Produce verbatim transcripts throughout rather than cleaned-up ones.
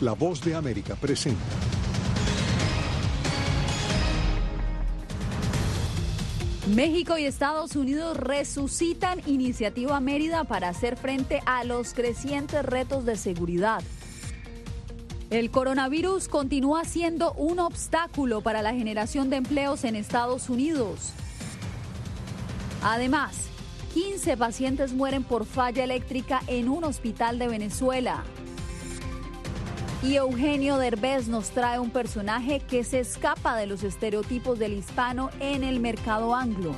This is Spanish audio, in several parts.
La Voz de América presenta. México y Estados Unidos resucitan Iniciativa Mérida para hacer frente a los crecientes retos de seguridad. El coronavirus continúa siendo un obstáculo para la generación de empleos en Estados Unidos. Además, quince pacientes mueren por falla eléctrica en un hospital de Venezuela. Y Eugenio Derbez nos trae un personaje que se escapa de los estereotipos del hispano en el mercado anglo.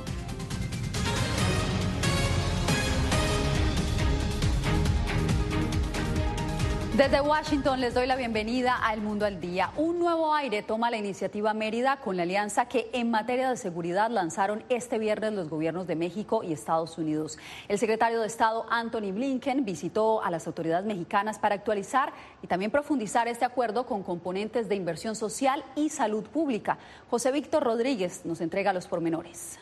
Desde Washington les doy la bienvenida a El Mundo al Día. Un nuevo aire toma la Iniciativa Mérida con la alianza que en materia de seguridad lanzaron este viernes los gobiernos de México y Estados Unidos. El secretario de Estado Antony Blinken visitó a las autoridades mexicanas para actualizar y también profundizar este acuerdo con componentes de inversión social y salud pública. José Víctor Rodríguez nos entrega los pormenores.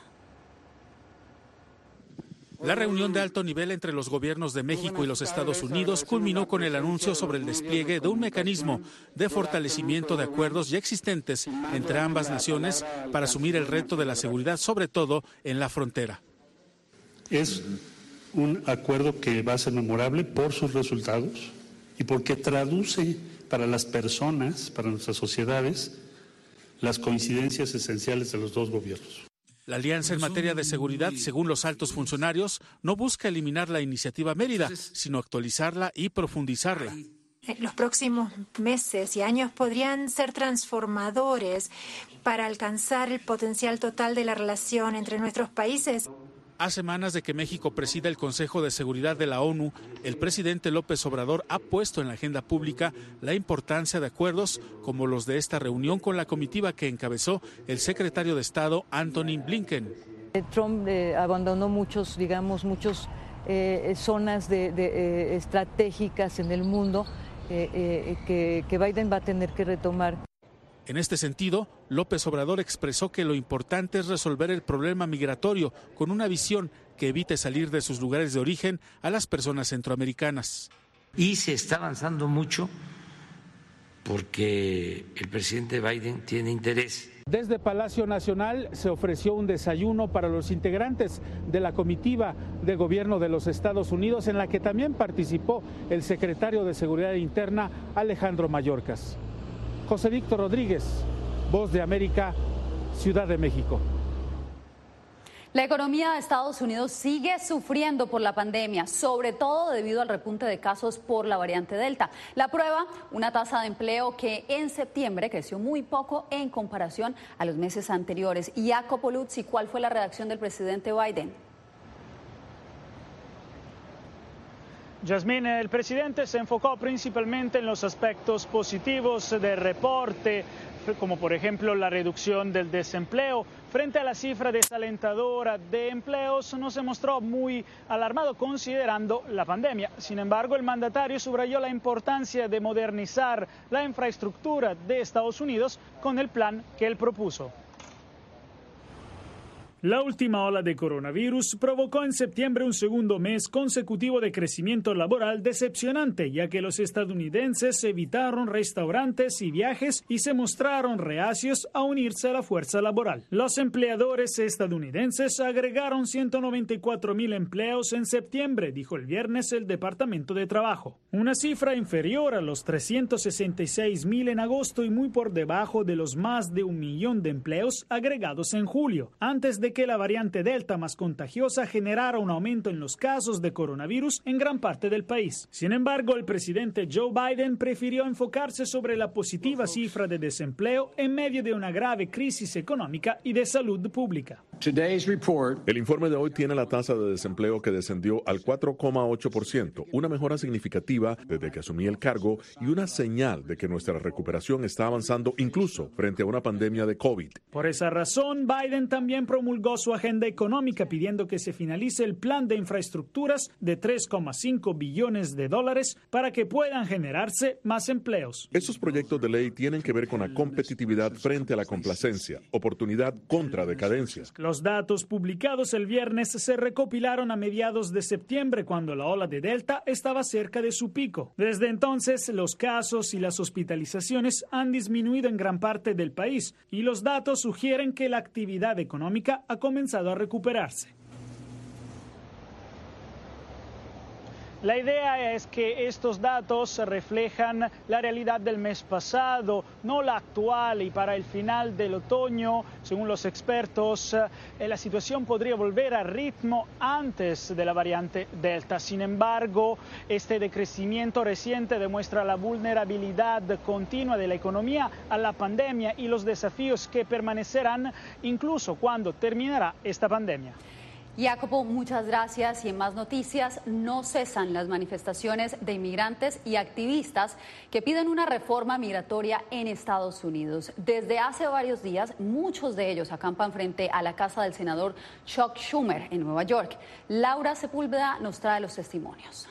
La reunión de alto nivel entre los gobiernos de México y los Estados Unidos culminó con el anuncio sobre el despliegue de un mecanismo de fortalecimiento de acuerdos ya existentes entre ambas naciones para asumir el reto de la seguridad, sobre todo en la frontera. Es un acuerdo que va a ser memorable por sus resultados y porque traduce para las personas, para nuestras sociedades, las coincidencias esenciales de los dos gobiernos. La alianza en materia de seguridad, según los altos funcionarios, no busca eliminar la Iniciativa Mérida, sino actualizarla y profundizarla. Los próximos meses y años podrían ser transformadores para alcanzar el potencial total de la relación entre nuestros países. A semanas de que México presida el Consejo de Seguridad de la ONU, el presidente López Obrador ha puesto en la agenda pública la importancia de acuerdos como los de esta reunión con la comitiva que encabezó el secretario de Estado Antony Blinken. Trump eh, abandonó muchos, digamos, muchos eh, zonas de, de, eh, estratégicas en el mundo eh, eh, que, que Biden va a tener que retomar. En este sentido, López Obrador expresó que lo importante es resolver el problema migratorio con una visión que evite salir de sus lugares de origen a las personas centroamericanas. Y se está avanzando mucho porque el presidente Biden tiene interés. Desde Palacio Nacional se ofreció un desayuno para los integrantes de la comitiva de gobierno de los Estados Unidos, en la que también participó el secretario de Seguridad Interna, Alejandro Mayorkas. José Víctor Rodríguez, Voz de América, Ciudad de México. La economía de Estados Unidos sigue sufriendo por la pandemia, sobre todo debido al repunte de casos por la variante Delta. La prueba, una tasa de empleo que en septiembre creció muy poco en comparación a los meses anteriores. Y Jacopo Luzzi, ¿cuál fue la reacción del presidente Biden? Yasmín, el presidente se enfocó principalmente en los aspectos positivos del reporte, como por ejemplo la reducción del desempleo. Frente a la cifra desalentadora de empleos, no se mostró muy alarmado considerando la pandemia. Sin embargo, el mandatario subrayó la importancia de modernizar la infraestructura de Estados Unidos con el plan que él propuso. La última ola de coronavirus provocó en septiembre un segundo mes consecutivo de crecimiento laboral decepcionante, ya que los estadounidenses evitaron restaurantes y viajes y se mostraron reacios a unirse a la fuerza laboral. Los empleadores estadounidenses agregaron ciento noventa y cuatro mil empleos en septiembre, dijo el viernes el Departamento de Trabajo. Una cifra inferior a los trescientos sesenta y seis mil en agosto y muy por debajo de los más de un millón de empleos agregados en julio, antes de que la variante Delta más contagiosa generara un aumento en los casos de coronavirus en gran parte del país. Sin embargo, el presidente Joe Biden prefirió enfocarse sobre la positiva cifra de desempleo en medio de una grave crisis económica y de salud pública. El informe de hoy tiene la tasa de desempleo que descendió al cuatro coma ocho por ciento, una mejora significativa desde que asumí el cargo y una señal de que nuestra recuperación está avanzando incluso frente a una pandemia de COVID. Por esa razón, Biden también promulgó promulgó su agenda económica pidiendo que se finalice el plan de infraestructuras de tres coma cinco billones de dólares para que puedan generarse más empleos. Esos proyectos de ley tienen que ver con la competitividad frente a la complacencia, oportunidad contra decadencia. Los datos publicados el viernes se recopilaron a mediados de septiembre, cuando la ola de Delta estaba cerca de su pico. Desde entonces, los casos y las hospitalizaciones han disminuido en gran parte del país y los datos sugieren que la actividad económica ha comenzado a recuperarse. La idea es que estos datos reflejan la realidad del mes pasado, no la actual, y para el final del otoño, según los expertos, la situación podría volver a ritmo antes de la variante Delta. Sin embargo, este decrecimiento reciente demuestra la vulnerabilidad continua de la economía a la pandemia y los desafíos que permanecerán incluso cuando terminará esta pandemia. Jacopo, muchas gracias. Y en más noticias, no cesan las manifestaciones de inmigrantes y activistas que piden una reforma migratoria en Estados Unidos. Desde hace varios días, muchos de ellos acampan frente a la casa del senador Chuck Schumer en Nueva York. Laura Sepúlveda nos trae los testimonios.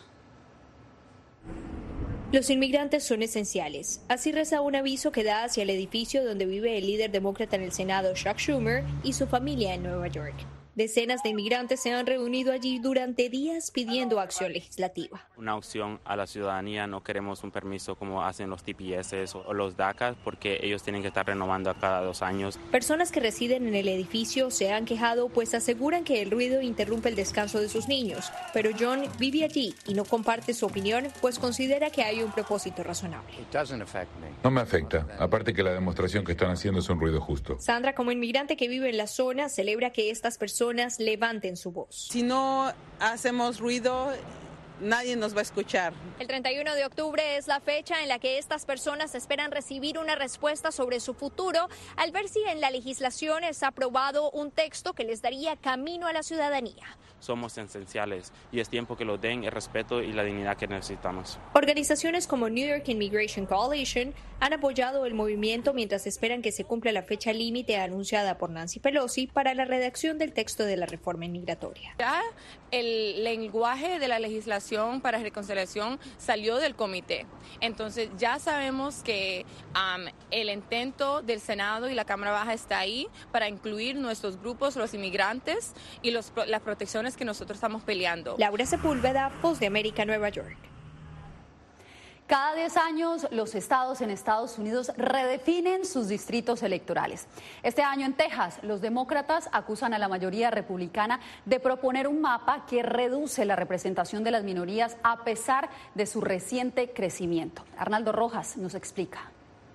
Los inmigrantes son esenciales. Así reza un aviso que da hacia el edificio donde vive el líder demócrata en el Senado, Chuck Schumer, y su familia en Nueva York. Decenas de inmigrantes se han reunido allí durante días pidiendo acción legislativa. Una opción a la ciudadanía, no queremos un permiso como hacen los T P S o los DACA, porque ellos tienen que estar renovando a cada dos años. Personas que residen en el edificio se han quejado, pues aseguran que el ruido interrumpe el descanso de sus niños. Pero John vive allí y no comparte su opinión, pues considera que hay un propósito razonable. No me afecta, aparte que la demostración que están haciendo es un ruido justo. Sandra, como inmigrante que vive en la zona, celebra que estas personas levanten su voz. Si no hacemos ruido, nadie nos va a escuchar. El treinta y uno de octubre es la fecha en la que estas personas esperan recibir una respuesta sobre su futuro al ver si en la legislación es aprobado un texto que les daría camino a la ciudadanía. Somos esenciales y es tiempo que lo den el respeto y la dignidad que necesitamos. Organizaciones como New York Immigration Coalition han apoyado el movimiento mientras esperan que se cumpla la fecha límite anunciada por Nancy Pelosi para la redacción del texto de la reforma inmigratoria. Ya el lenguaje de la legislación para reconciliación salió del comité. Entonces ya sabemos que um, el intento del Senado y la Cámara Baja está ahí para incluir nuestros grupos, los inmigrantes y los, las protecciones que nosotros estamos peleando. Laura Sepúlveda, Voz de América, Nueva York. Cada diez años, los estados en Estados Unidos redefinen sus distritos electorales. Este año en Texas, los demócratas acusan a la mayoría republicana de proponer un mapa que reduce la representación de las minorías a pesar de su reciente crecimiento. Arnaldo Rojas nos explica.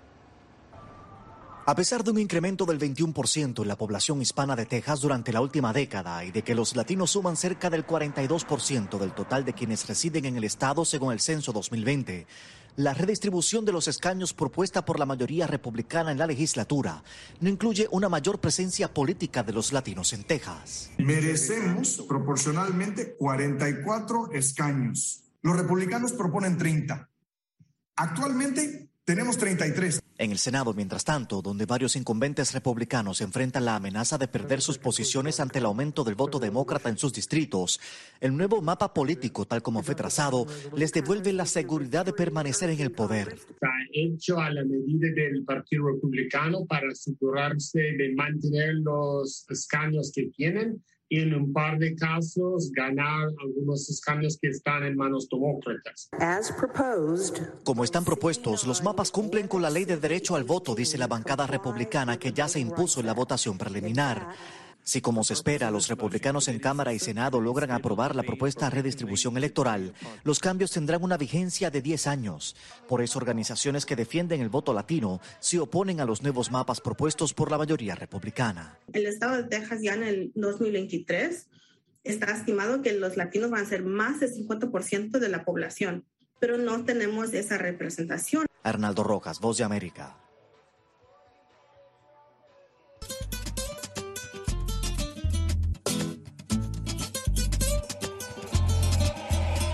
A pesar de un incremento del veintiuno por ciento en la población hispana de Texas durante la última década y de que los latinos suman cerca del cuarenta y dos por ciento del total de quienes residen en el estado según el censo dos mil veinte, la redistribución de los escaños propuesta por la mayoría republicana en la legislatura no incluye una mayor presencia política de los latinos en Texas. Merecemos proporcionalmente cuarenta y cuatro escaños. Los republicanos proponen treinta. Actualmente tenemos treinta y tres. En el Senado, mientras tanto, donde varios incumbentes republicanos enfrentan la amenaza de perder sus posiciones ante el aumento del voto demócrata en sus distritos, el nuevo mapa político, tal como fue trazado, les devuelve la seguridad de permanecer en el poder. Está hecho a la medida del Partido Republicano para asegurarse de mantener los escaños que tienen y en un par de casos ganar algunos escaños que están en manos demócratas. Como están propuestos, los mapas cumplen con la ley de derecho al voto, dice la bancada republicana que ya se impuso en la votación preliminar. Si, como se espera, los republicanos en Cámara y Senado logran aprobar la propuesta redistribución electoral, los cambios tendrán una vigencia de diez años. Por eso, organizaciones que defienden el voto latino se oponen a los nuevos mapas propuestos por la mayoría republicana. El estado de Texas ya en el dos mil veintitrés está estimado que los latinos van a ser más del cincuenta por ciento de la población, pero no tenemos esa representación. Arnaldo Rojas, Voz de América.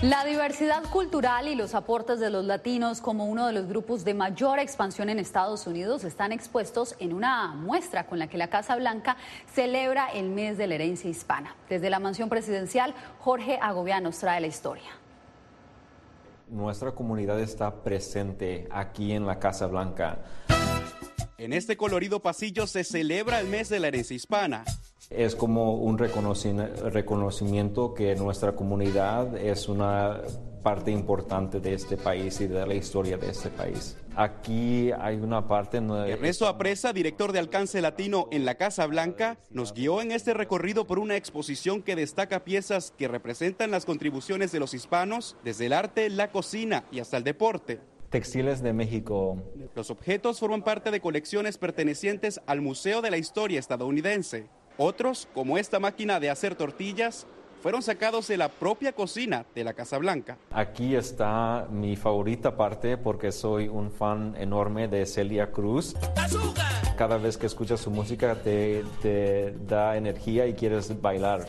La diversidad cultural y los aportes de los latinos como uno de los grupos de mayor expansión en Estados Unidos están expuestos en una muestra con la que la Casa Blanca celebra el mes de la herencia hispana. Desde la mansión presidencial, Jorge Agobián nos trae la historia. Nuestra comunidad está presente aquí en la Casa Blanca. En este colorido pasillo se celebra el mes de la herencia hispana. Es como un reconocimiento que nuestra comunidad es una parte importante de este país y de la historia de este país. Aquí hay una parte... Ernesto Apresa, director de Alcance Latino en la Casa Blanca, nos guió en este recorrido por una exposición que destaca piezas que representan las contribuciones de los hispanos desde el arte, la cocina y hasta el deporte. Textiles de México. Los objetos forman parte de colecciones pertenecientes al Museo de la Historia estadounidense. Otros, como esta máquina de hacer tortillas, fueron sacados de la propia cocina de la Casa Blanca. Aquí está mi favorita parte porque soy un fan enorme de Celia Cruz. ¡Azúcar! Cada vez que escuchas su música te, te da energía y quieres bailar.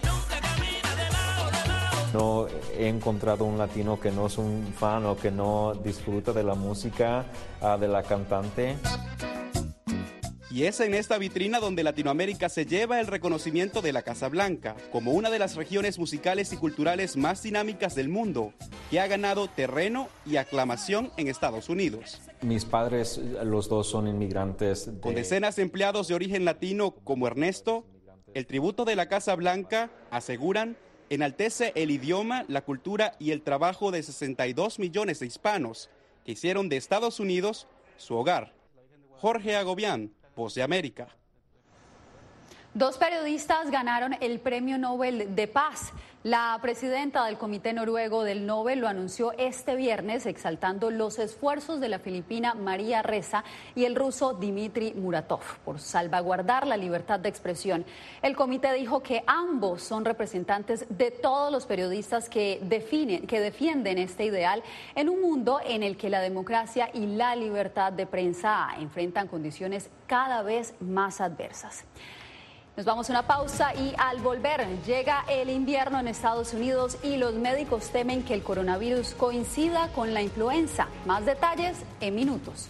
No he encontrado un latino que no es un fan o que no disfruta de la música uh, de la cantante. Y es en esta vitrina donde Latinoamérica se lleva el reconocimiento de la Casa Blanca como una de las regiones musicales y culturales más dinámicas del mundo, que ha ganado terreno y aclamación en Estados Unidos. Mis padres, los dos son inmigrantes. De... Con decenas de empleados de origen latino como Ernesto, el tributo de la Casa Blanca, aseguran, enaltece el idioma, la cultura y el trabajo de sesenta y dos millones de hispanos que hicieron de Estados Unidos su hogar. Jorge Agobián, Voz de América. Dos periodistas ganaron el Premio Nobel de Paz. La presidenta del Comité Noruego del Nobel lo anunció este viernes, exaltando los esfuerzos de la filipina María Ressa y el ruso Dmitry Muratov por salvaguardar la libertad de expresión. El comité dijo que ambos son representantes de todos los periodistas que, definen, que defienden este ideal en un mundo en el que la democracia y la libertad de prensa enfrentan condiciones cada vez más adversas. Nos vamos a una pausa y al volver llega el invierno en Estados Unidos y los médicos temen que el coronavirus coincida con la influenza. Más detalles en minutos.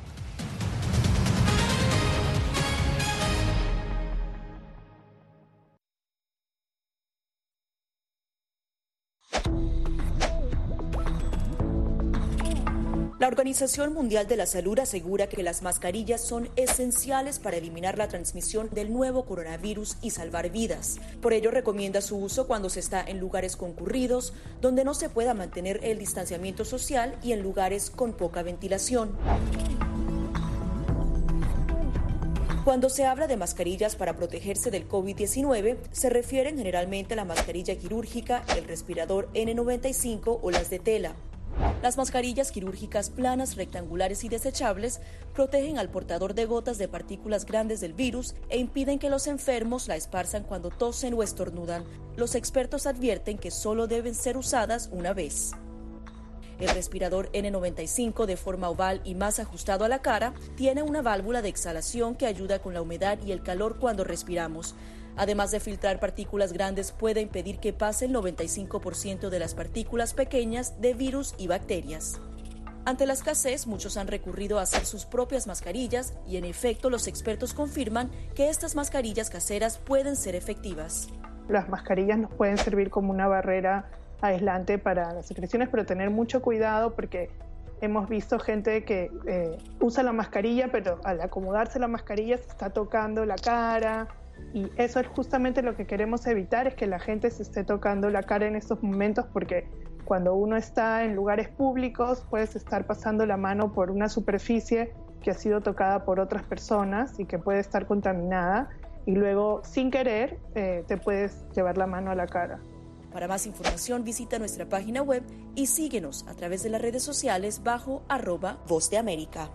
La Organización Mundial de la Salud asegura que las mascarillas son esenciales para eliminar la transmisión del nuevo coronavirus y salvar vidas. Por ello, recomienda su uso cuando se está en lugares concurridos, donde no se pueda mantener el distanciamiento social y en lugares con poca ventilación. Cuando se habla de mascarillas para protegerse del COVID diecinueve, se refieren generalmente a la mascarilla quirúrgica, el respirador ene noventa y cinco o las de tela. Las mascarillas quirúrgicas planas, rectangulares y desechables protegen al portador de gotas de partículas grandes del virus e impiden que los enfermos la esparzan cuando tosen o estornudan. Los expertos advierten que solo deben ser usadas una vez. El respirador ene noventa y cinco, de forma oval y más ajustado a la cara, tiene una válvula de exhalación que ayuda con la humedad y el calor cuando respiramos. Además de filtrar partículas grandes, puede impedir que pase el noventa y cinco por ciento de las partículas pequeñas de virus y bacterias. Ante la escasez, muchos han recurrido a hacer sus propias mascarillas y, en efecto, los expertos confirman que estas mascarillas caseras pueden ser efectivas. Las mascarillas nos pueden servir como una barrera aislante para las secreciones, pero tener mucho cuidado porque hemos visto gente que eh, usa la mascarilla, pero al acomodarse la mascarilla se está tocando la cara. Y eso es justamente lo que queremos evitar, es que la gente se esté tocando la cara en estos momentos, porque cuando uno está en lugares públicos puedes estar pasando la mano por una superficie que ha sido tocada por otras personas y que puede estar contaminada y luego sin querer eh, te puedes llevar la mano a la cara. Para más información visita nuestra página web y síguenos a través de las redes sociales bajo arroba Voz de América.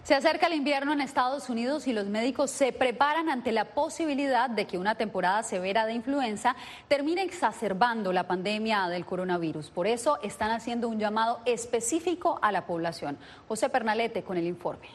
Se acerca el invierno en Estados Unidos y los médicos se preparan ante la posibilidad de que una temporada severa de influenza termine exacerbando la pandemia del coronavirus. Por eso están haciendo un llamado específico a la población. José Pernalete con el informe.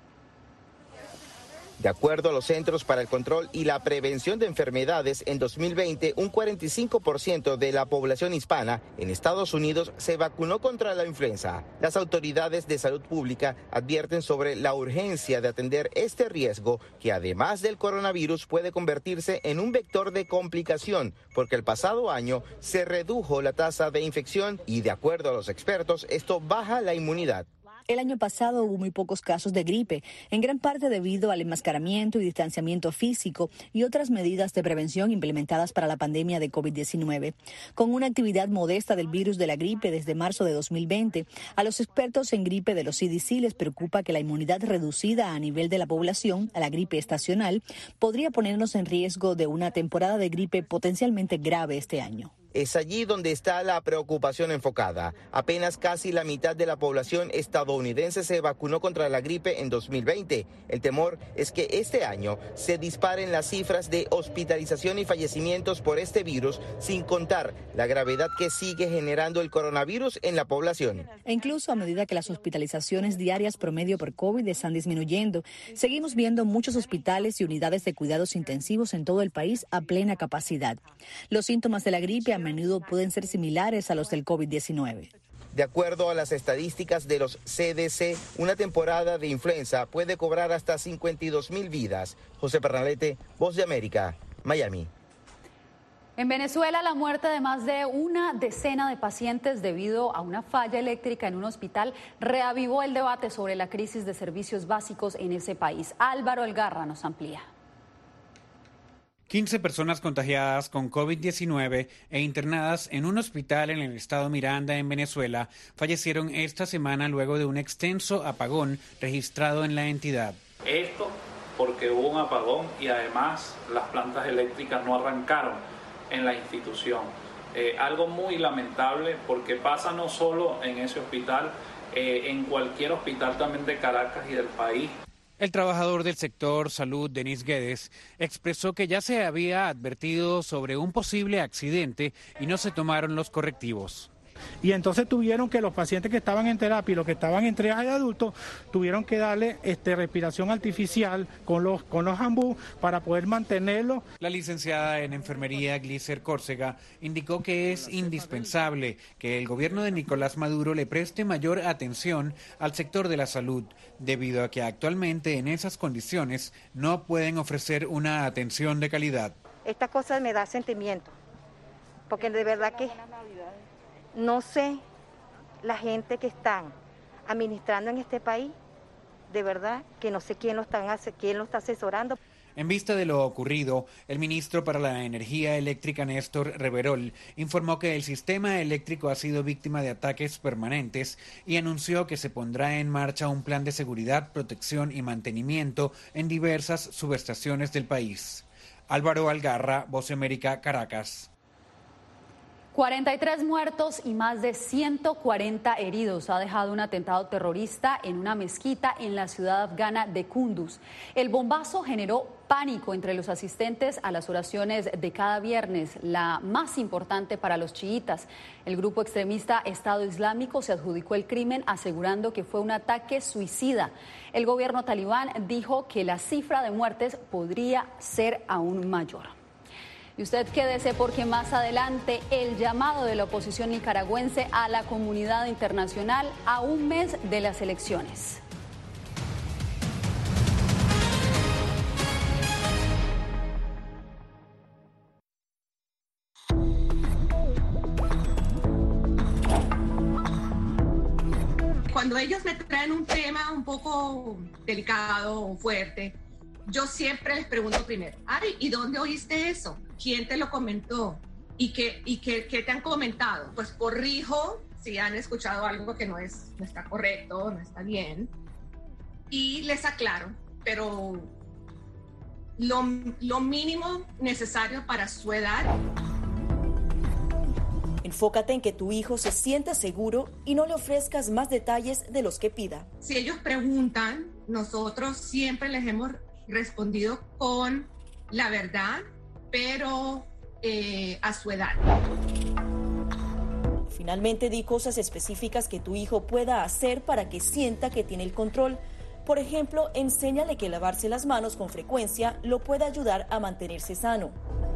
De acuerdo a los Centros para el Control y la Prevención de Enfermedades, en dos mil veinte, un cuarenta y cinco por ciento de la población hispana en Estados Unidos se vacunó contra la influenza. Las autoridades de salud pública advierten sobre la urgencia de atender este riesgo, que además del coronavirus puede convertirse en un vector de complicación, porque el pasado año se redujo la tasa de infección y, de acuerdo a los expertos, esto baja la inmunidad. El año pasado hubo muy pocos casos de gripe, en gran parte debido al enmascaramiento y distanciamiento físico y otras medidas de prevención implementadas para la pandemia de COVID diecinueve. Con una actividad modesta del virus de la gripe desde marzo de dos mil veinte, a los expertos en gripe de los C D C les preocupa que la inmunidad reducida a nivel de la población a la gripe estacional podría ponernos en riesgo de una temporada de gripe potencialmente grave este año. Es allí donde está la preocupación enfocada. Apenas casi la mitad de la población estadounidense se vacunó contra la gripe en dos mil veinte. El temor es que este año se disparen las cifras de hospitalización y fallecimientos por este virus, sin contar la gravedad que sigue generando el coronavirus en la población. E incluso a medida que las hospitalizaciones diarias promedio por COVID están disminuyendo, seguimos viendo muchos hospitales y unidades de cuidados intensivos en todo el país a plena capacidad. Los síntomas de la gripe a menudo pueden ser similares a los del COVID diecinueve. De acuerdo a las estadísticas de los C D C, una temporada de influenza puede cobrar hasta cincuenta y dos mil vidas. José Pernalete, Voz de América, Miami. En Venezuela, la muerte de más de una decena de pacientes debido a una falla eléctrica en un hospital reavivó el debate sobre la crisis de servicios básicos en ese país. Álvaro Algarra nos amplía. quince personas contagiadas con COVID diecinueve e internadas en un hospital en el estado Miranda, en Venezuela, fallecieron esta semana luego de un extenso apagón registrado en la entidad. Esto porque hubo un apagón y además las plantas eléctricas no arrancaron en la institución. Eh, algo muy lamentable porque pasa no solo en ese hospital, eh, en cualquier hospital también de Caracas y del país. El trabajador del sector salud, Denis Guedes, expresó que ya se había advertido sobre un posible accidente y no se tomaron los correctivos. Y entonces tuvieron que los pacientes que estaban en terapia y los que estaban en triaje de adultos tuvieron que darle este, respiración artificial con los, con los ambú para poder mantenerlo. La licenciada en enfermería Glícer Córcega indicó que es indispensable que el gobierno de Nicolás Maduro le preste mayor atención al sector de la salud, debido a que actualmente en esas condiciones no pueden ofrecer una atención de calidad. Esta cosa me da sentimiento, porque de verdad que no sé, la gente que están administrando en este país, de verdad que no sé quién lo, están, quién lo está asesorando. En vista de lo ocurrido, el ministro para la Energía Eléctrica, Néstor Reverol, informó que el sistema eléctrico ha sido víctima de ataques permanentes y anunció que se pondrá en marcha un plan de seguridad, protección y mantenimiento en diversas subestaciones del país. Álvaro Algarra, Voz de América, Caracas. cuarenta y tres muertos y más de ciento cuarenta heridos ha dejado un atentado terrorista en una mezquita en la ciudad afgana de Kunduz. El bombazo generó pánico entre los asistentes a las oraciones de cada viernes, la más importante para los chiitas. El grupo extremista Estado Islámico se adjudicó el crimen asegurando que fue un ataque suicida. El gobierno talibán dijo que la cifra de muertes podría ser aún mayor. Y usted quédese porque más adelante el llamado de la oposición nicaragüense a la comunidad internacional a un mes de las elecciones. Cuando ellos me traen un tema un poco delicado o fuerte, yo siempre les pregunto primero, ay, ¿y dónde oíste eso? ¿Quién te lo comentó? ¿Y qué, y qué, qué te han comentado? Pues corrijo si han escuchado algo que no, es, no está correcto, no está bien, y les aclaro, pero lo, lo mínimo necesario para su edad. Enfócate en que tu hijo se sienta seguro y no le ofrezcas más detalles de los que pida. Si ellos preguntan, nosotros siempre les hemos respondido con la verdad, pero eh, a su edad. Finalmente, di cosas específicas que tu hijo pueda hacer para que sienta que tiene el control. Por ejemplo, enséñale que lavarse las manos con frecuencia lo puede ayudar a mantenerse sano.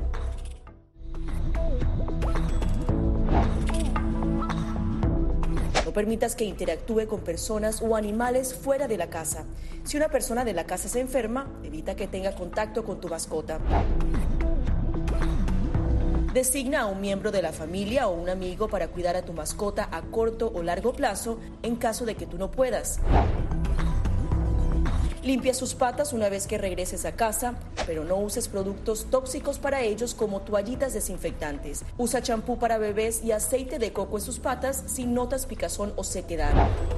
No permitas que interactúe con personas o animales fuera de la casa. Si una persona de la casa se enferma, evita que tenga contacto con tu mascota. Designa a un miembro de la familia o un amigo para cuidar a tu mascota a corto o largo plazo en caso de que tú no puedas. Limpia sus patas una vez que regreses a casa, pero no uses productos tóxicos para ellos como toallitas desinfectantes. Usa champú para bebés y aceite de coco en sus patas si notas picazón o sequedad.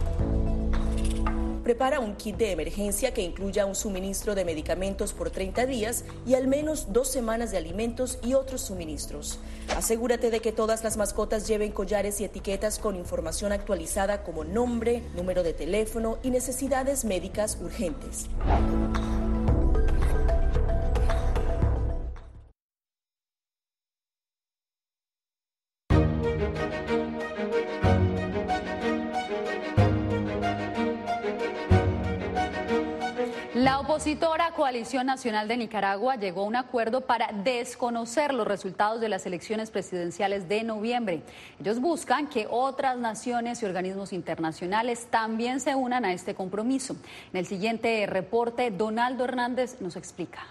Prepara un kit de emergencia que incluya un suministro de medicamentos por treinta días y al menos dos semanas de alimentos y otros suministros. Asegúrate de que todas las mascotas lleven collares y etiquetas con información actualizada como nombre, número de teléfono y necesidades médicas urgentes. La opositora Coalición Nacional de Nicaragua llegó a un acuerdo para desconocer los resultados de las elecciones presidenciales de noviembre. Ellos buscan que otras naciones y organismos internacionales también se unan a este compromiso. En el siguiente reporte, Donaldo Hernández nos explica.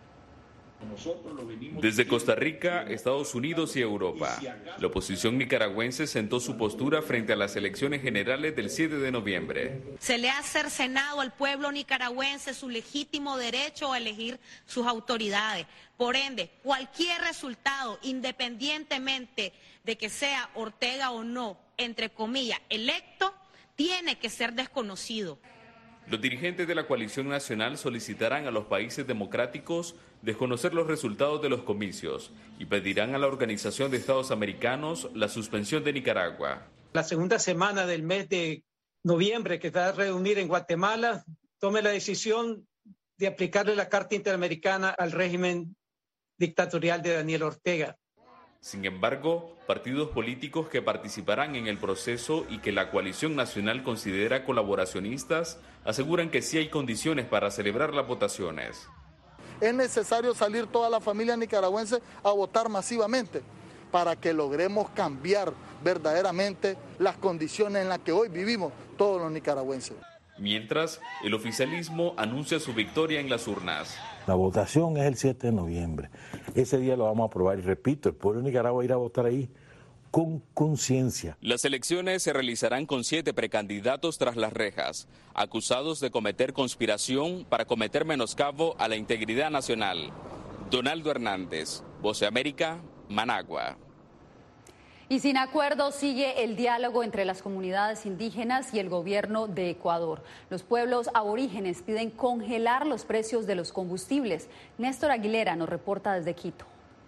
Desde Costa Rica, Estados Unidos y Europa, la oposición nicaragüense sentó su postura frente a las elecciones generales del siete de noviembre. Se le ha cercenado al pueblo nicaragüense su legítimo derecho a elegir sus autoridades. Por ende, cualquier resultado, independientemente de que sea Ortega o no, entre comillas, electo, tiene que ser desconocido. Los dirigentes de la coalición nacional solicitarán a los países democráticos desconocer los resultados de los comicios y pedirán a la Organización de Estados Americanos la suspensión de Nicaragua. La segunda semana del mes de noviembre, que va a reunir en Guatemala, tome la decisión de aplicarle la Carta Interamericana al régimen dictatorial de Daniel Ortega. Sin embargo, partidos políticos que participarán en el proceso y que la coalición nacional considera colaboracionistas aseguran que sí hay condiciones para celebrar las votaciones. Es necesario salir toda la familia nicaragüense a votar masivamente para que logremos cambiar verdaderamente las condiciones en las que hoy vivimos todos los nicaragüenses. Mientras, el oficialismo anuncia su victoria en las urnas. La votación es el siete de noviembre. Ese día lo vamos a aprobar y repito, el pueblo de Nicaragua va a ir a votar ahí con conciencia. Las elecciones se realizarán con siete precandidatos tras las rejas, acusados de cometer conspiración para cometer menoscabo a la integridad nacional. Donaldo Hernández, Voz de América, Managua. Y sin acuerdo sigue el diálogo entre las comunidades indígenas y el gobierno de Ecuador. Los pueblos aborígenes piden congelar los precios de los combustibles. Néstor Aguilera nos reporta desde Quito.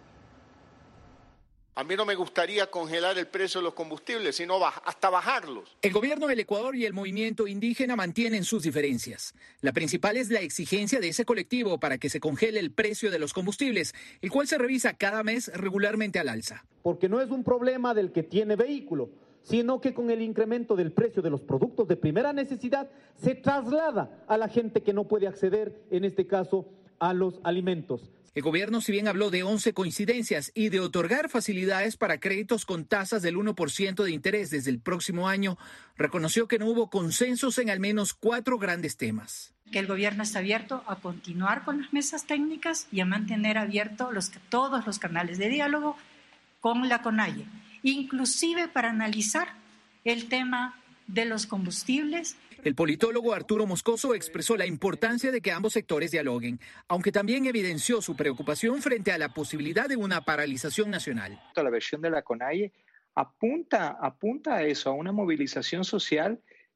A mí no me gustaría congelar el precio de los combustibles, sino hasta bajarlos. El gobierno del Ecuador y el movimiento indígena mantienen sus diferencias. La principal es la exigencia de ese colectivo para que se congele el precio de los combustibles, el cual se revisa cada mes regularmente al alza. Porque no es un problema del que tiene vehículo, sino que con el incremento del precio de los productos de primera necesidad se traslada a la gente que no puede acceder, en este caso, a los alimentos. El gobierno, si bien habló de once coincidencias y de otorgar facilidades para créditos con tasas del uno por ciento de interés desde el próximo año, reconoció que no hubo consensos en al menos cuatro grandes temas. Que el gobierno está abierto a continuar con las mesas técnicas y a mantener abiertos los, todos los canales de diálogo con la CONAIE, inclusive para analizar el tema de los combustibles. El politólogo Arturo Moscoso expresó la importancia de que ambos sectores dialoguen, aunque también evidenció su preocupación frente a la posibilidad de una paralización nacional. La versión de la CONAIE apunta, apunta a eso, a una movilización social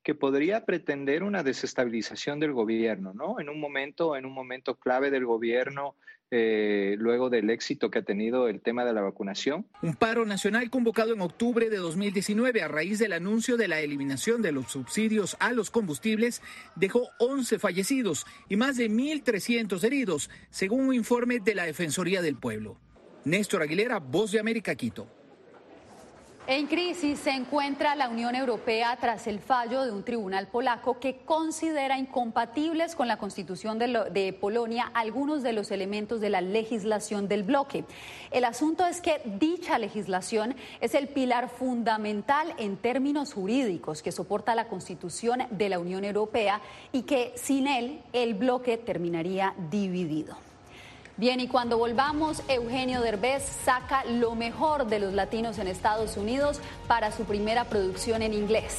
que podría pretender una desestabilización del gobierno, ¿no? En un momento, en un momento clave del gobierno, eh, luego del éxito que ha tenido el tema de la vacunación. Un paro nacional convocado en octubre de dos mil diecinueve a raíz del anuncio de la eliminación de los subsidios a los combustibles dejó once fallecidos y más de mil trescientos heridos, según un informe de la Defensoría del Pueblo. Néstor Aguilera, Voz de América, Quito. En crisis se encuentra la Unión Europea tras el fallo de un tribunal polaco que considera incompatibles con la Constitución de, lo, de Polonia algunos de los elementos de la legislación del bloque. El asunto es que dicha legislación es el pilar fundamental en términos jurídicos que soporta la Constitución de la Unión Europea y que sin él el bloque terminaría dividido. Bien, y cuando volvamos, Eugenio Derbez saca lo mejor de los latinos en Estados Unidos para su primera producción en inglés.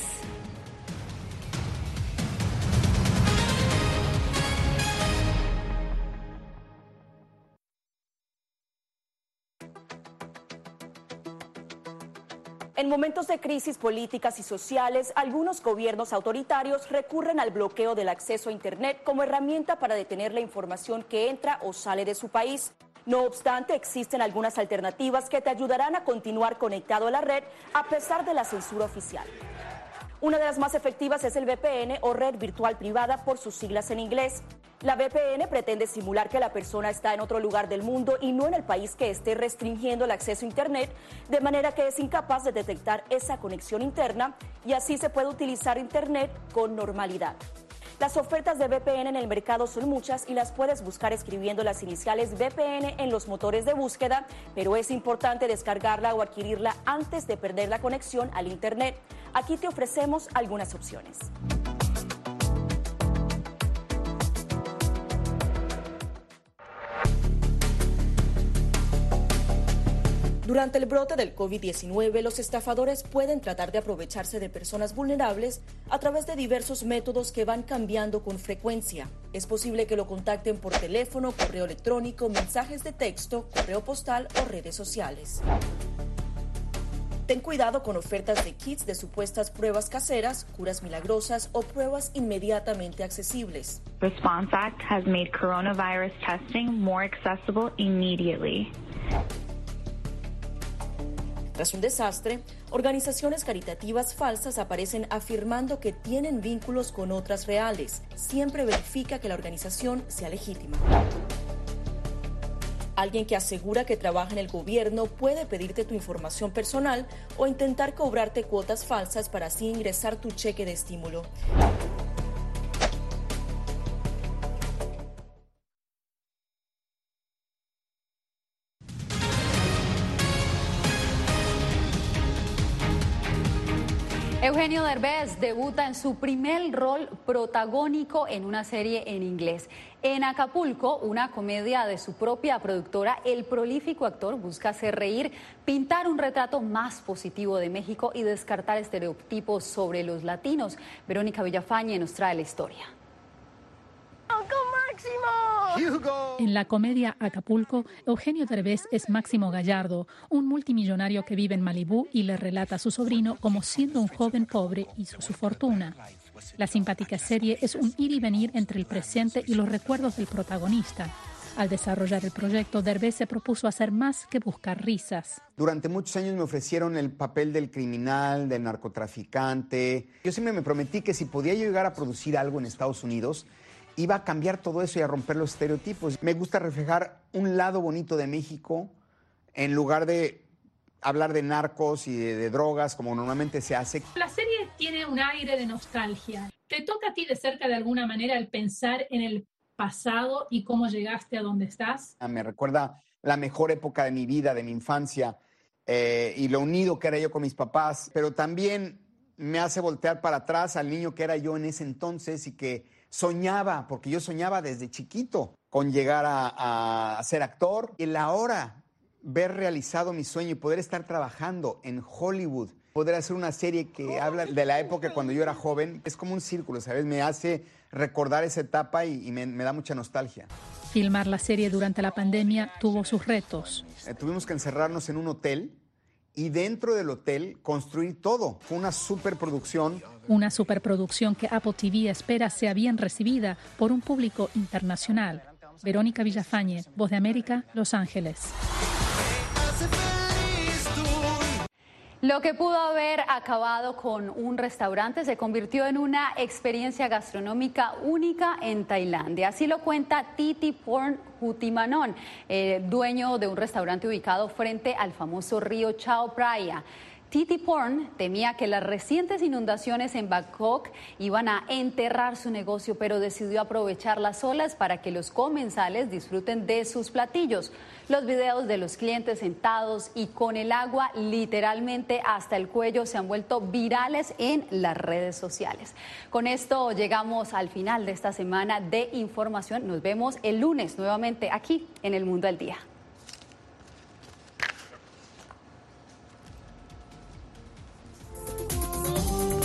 En momentos de crisis políticas y sociales, algunos gobiernos autoritarios recurren al bloqueo del acceso a Internet como herramienta para detener la información que entra o sale de su país. No obstante, existen algunas alternativas que te ayudarán a continuar conectado a la red a pesar de la censura oficial. Una de las más efectivas es el V P N o red virtual privada por sus siglas en inglés. La V P N pretende simular que la persona está en otro lugar del mundo y no en el país que esté restringiendo el acceso a Internet, de manera que es incapaz de detectar esa conexión interna y así se puede utilizar Internet con normalidad. Las ofertas de V P N en el mercado son muchas y las puedes buscar escribiendo las iniciales V P N en los motores de búsqueda, pero es importante descargarla o adquirirla antes de perder la conexión al Internet. Aquí te ofrecemos algunas opciones. Durante el brote del COVID diecinueve, los estafadores pueden tratar de aprovecharse de personas vulnerables a través de diversos métodos que van cambiando con frecuencia. Es posible que lo contacten por teléfono, correo electrónico, mensajes de texto, correo postal o redes sociales. Ten cuidado con ofertas de kits de supuestas pruebas caseras, curas milagrosas o pruebas inmediatamente accesibles. Response Act has made coronavirus testing more accessible immediately. Tras un desastre, organizaciones caritativas falsas aparecen afirmando que tienen vínculos con otras reales. Siempre verifica que la organización sea legítima. Alguien que asegura que trabaja en el gobierno puede pedirte tu información personal o intentar cobrarte cuotas falsas para así ingresar tu cheque de estímulo. Eugenio Derbez debuta en su primer rol protagónico en una serie en inglés. En Acapulco, una comedia de su propia productora, el prolífico actor busca hacer reír, pintar un retrato más positivo de México y descartar estereotipos sobre los latinos. Verónica Villafañe nos trae la historia. En la comedia Acapulco, Eugenio Derbez es Máximo Gallardo, un multimillonario que vive en Malibú y le relata a su sobrino cómo siendo un joven pobre hizo su fortuna. La simpática serie es un ir y venir entre el presente y los recuerdos del protagonista. Al desarrollar el proyecto, Derbez se propuso hacer más que buscar risas. Durante muchos años me ofrecieron el papel del criminal, del narcotraficante. Yo siempre me prometí que si podía llegar a producir algo en Estados Unidos, iba a cambiar todo eso y a romper los estereotipos. Me gusta reflejar un lado bonito de México en lugar de hablar de narcos y de, de drogas como normalmente se hace. La serie tiene un aire de nostalgia. ¿Te toca a ti de cerca de alguna manera el pensar en el pasado y cómo llegaste a donde estás? Me recuerda la mejor época de mi vida, de mi infancia, eh, y lo unido que era yo con mis papás, pero también me hace voltear para atrás al niño que era yo en ese entonces y que soñaba, porque yo soñaba desde chiquito con llegar a, a ser actor. Y el ahora ver realizado mi sueño y poder estar trabajando en Hollywood, poder hacer una serie que habla de la época cuando yo era joven, es como un círculo, ¿sabes? Me hace recordar esa etapa y, y me, me da mucha nostalgia. Filmar la serie durante la pandemia tuvo sus retos. Eh, tuvimos que encerrarnos en un hotel y dentro del hotel construir todo. Fue una superproducción. Una superproducción que Apple T V espera sea bien recibida por un público internacional. Verónica Villafañe, Voz de América, Los Ángeles. Lo que pudo haber acabado con un restaurante se convirtió en una experiencia gastronómica única en Tailandia. Así lo cuenta Thitiporn Hutimanon, eh, dueño de un restaurante ubicado frente al famoso río Chao Phraya. Thitiporn temía que las recientes inundaciones en Bangkok iban a enterrar su negocio, pero decidió aprovechar las olas para que los comensales disfruten de sus platillos. Los videos de los clientes sentados y con el agua literalmente hasta el cuello se han vuelto virales en las redes sociales. Con esto llegamos al final de esta semana de información. Nos vemos el lunes nuevamente aquí en El Mundo al Día.